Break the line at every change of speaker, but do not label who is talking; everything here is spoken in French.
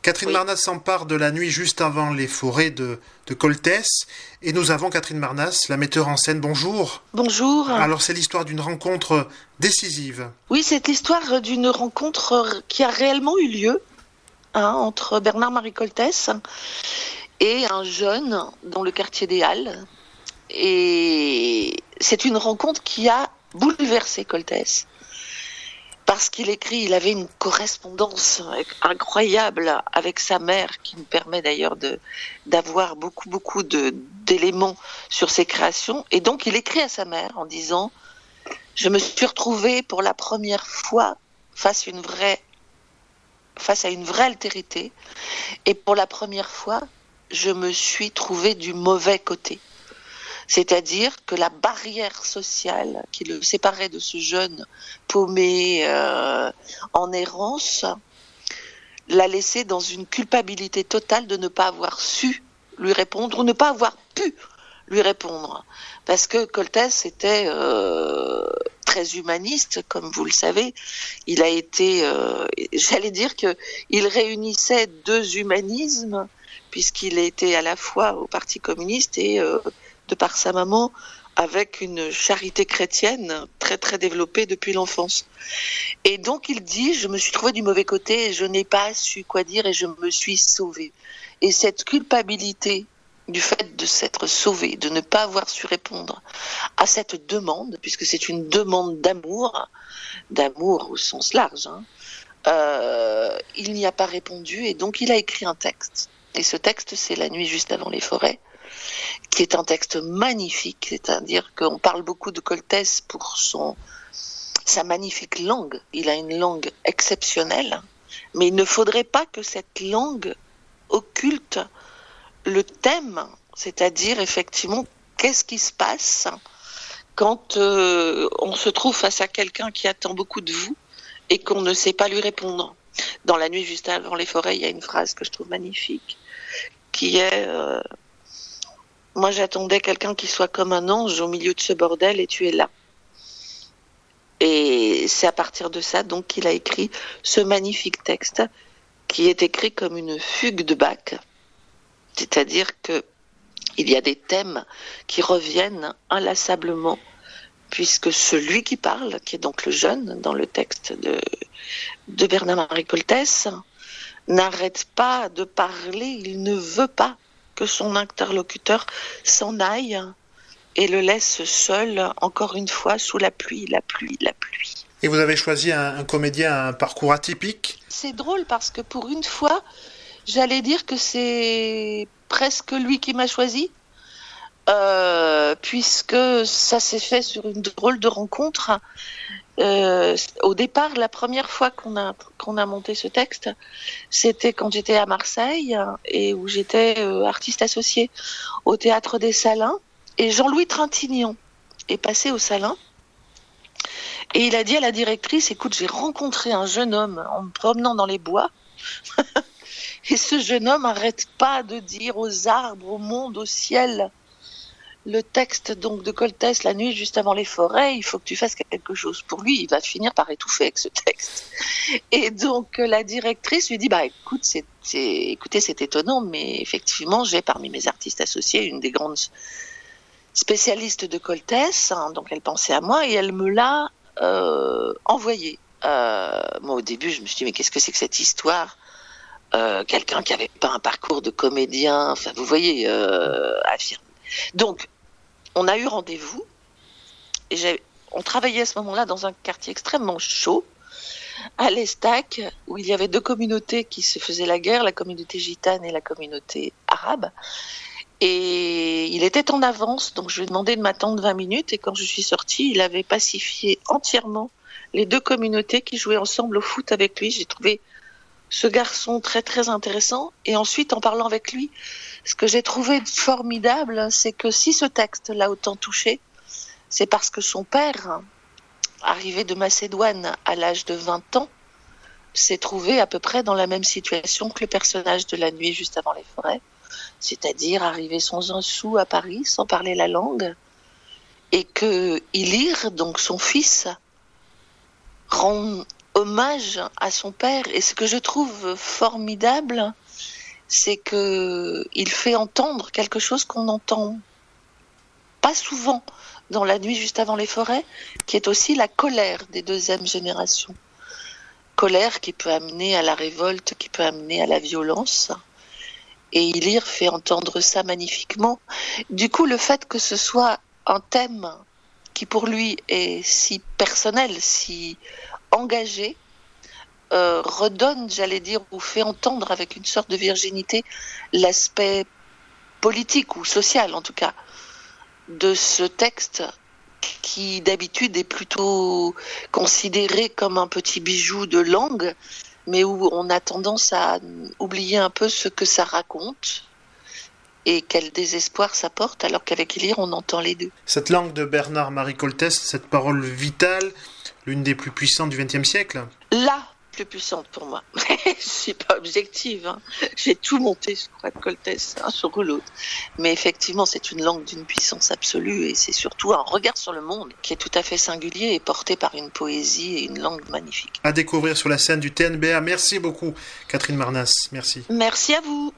Catherine Marnas s'empare de La nuit juste avant les forêts de Coltès. Et nous avons Catherine Marnas, la metteur en scène. Bonjour.
Bonjour.
Alors c'est l'histoire d'une rencontre décisive.
Oui, c'est l'histoire d'une rencontre qui a réellement eu lieu entre Bernard-Marie Coltès et un jeune dans le quartier des Halles. Et c'est une rencontre qui a bouleversé Coltès. Parce qu'il écrit, il avait une correspondance incroyable avec sa mère, qui nous permet d'ailleurs d'avoir beaucoup d'éléments sur ses créations. Et donc il écrit à sa mère en disant « Je me suis retrouvé pour la première fois face à une vraie altérité. Et pour la première fois, je me suis trouvé du mauvais côté. » C'est-à-dire que la barrière sociale qui le séparait de ce jeune paumé en errance l'a laissé dans une culpabilité totale de ne pas avoir su lui répondre ou ne pas avoir pu lui répondre. Parce que Coltès était très humaniste, comme vous le savez. Il a été, j'allais dire qu'il réunissait deux humanismes, puisqu'il était à la fois au Parti communiste et de par sa maman, avec une charité chrétienne très très développée depuis l'enfance. Et donc il dit, je me suis trouvé du mauvais côté et je n'ai pas su quoi dire et je me suis sauvé. Et cette culpabilité du fait de s'être sauvé, de ne pas avoir su répondre à cette demande, puisque c'est une demande d'amour au sens large, il n'y a pas répondu et donc il a écrit un texte. Et ce texte, c'est La nuit juste avant les forêts, qui est un texte magnifique, c'est-à-dire qu'on parle beaucoup de Coltès pour sa magnifique langue. Il a une langue exceptionnelle, mais il ne faudrait pas que cette langue occulte le thème, c'est-à-dire effectivement qu'est-ce qui se passe quand on se trouve face à quelqu'un qui attend beaucoup de vous et qu'on ne sait pas lui répondre. Dans La nuit juste avant les forêts, il y a une phrase que je trouve magnifique, qui est moi j'attendais quelqu'un qui soit comme un ange au milieu de ce bordel et tu es là. Et c'est à partir de ça donc qu'il a écrit ce magnifique texte qui est écrit comme une fugue de Bach, c'est-à-dire que il y a des thèmes qui reviennent inlassablement, puisque celui qui parle, qui est donc le jeune dans le texte de Bernard-Marie Coltès, n'arrête pas de parler, il ne veut pas que son interlocuteur s'en aille et le laisse seul, encore une fois, sous la pluie.
Et vous avez choisi un comédien à un parcours atypique.
C'est drôle parce que pour une fois, j'allais dire que c'est presque lui qui m'a choisi, puisque ça s'est fait sur une drôle de rencontre. Au départ, la première fois qu'on a monté ce texte, c'était quand j'étais à Marseille et où j'étais artiste associée au Théâtre des Salins. Et Jean-Louis Trintignant est passé au Salin et il a dit à la directrice, écoute, j'ai rencontré un jeune homme en me promenant dans les bois et ce jeune homme n'arrête pas de dire aux arbres, au monde, au ciel, le texte donc de Coltès, La nuit juste avant les forêts, il faut que tu fasses quelque chose. Pour lui, il va finir par étouffer avec ce texte. Et donc la directrice lui dit, écoutez, c'est étonnant, mais effectivement, j'ai parmi mes artistes associés une des grandes spécialistes de Coltès, donc elle pensait à moi et elle me l'a envoyé. Moi au début, je me suis dit, mais qu'est-ce que c'est que cette histoire ? Quelqu'un qui n'avait pas un parcours de comédien, enfin vous voyez, affirme. Donc, on a eu rendez-vous et on travaillait à ce moment-là dans un quartier extrêmement chaud, à l'Estac, où il y avait deux communautés qui se faisaient la guerre, la communauté gitane et la communauté arabe. Et il était en avance, donc je lui ai demandé de m'attendre 20 minutes et quand je suis sortie, il avait pacifié entièrement les deux communautés qui jouaient ensemble au foot avec lui. J'ai trouvé ce garçon très très intéressant et ensuite en parlant avec lui, ce que j'ai trouvé formidable, c'est que si ce texte l'a autant touché, c'est parce que son père, arrivé de Macédoine à l'âge de 20 ans, s'est trouvé à peu près dans la même situation que le personnage de La nuit juste avant les forêts, c'est-à-dire arrivé sans un sou à Paris, sans parler la langue, et que Ilir, donc son fils, rend hommage à son père. Et ce que je trouve formidable, c'est qu'il fait entendre quelque chose qu'on n'entend pas souvent dans La nuit juste avant les forêts, qui est aussi la colère des deuxième génération. Colère qui peut amener à la révolte, qui peut amener à la violence. Et Ilir fait entendre ça magnifiquement. Du coup, le fait que ce soit un thème qui pour lui est si personnel, si engagé, redonne, j'allais dire, ou fait entendre avec une sorte de virginité l'aspect politique ou social en tout cas de ce texte qui d'habitude est plutôt considéré comme un petit bijou de langue, mais où on a tendance à oublier un peu ce que ça raconte et quel désespoir ça porte, alors qu'avec Ilir, on entend les deux.
Cette langue de Bernard-Marie Coltès, cette parole vitale, l'une des plus puissantes du XXe siècle.
La plus puissante pour moi. Je suis pas objective. J'ai tout monté sur Coltès, sur l'autre. Mais effectivement, c'est une langue d'une puissance absolue et c'est surtout un regard sur le monde qui est tout à fait singulier et porté par une poésie et une langue magnifique.
À découvrir sur la scène du TNBA. Merci beaucoup, Catherine Marnas. Merci.
Merci à vous.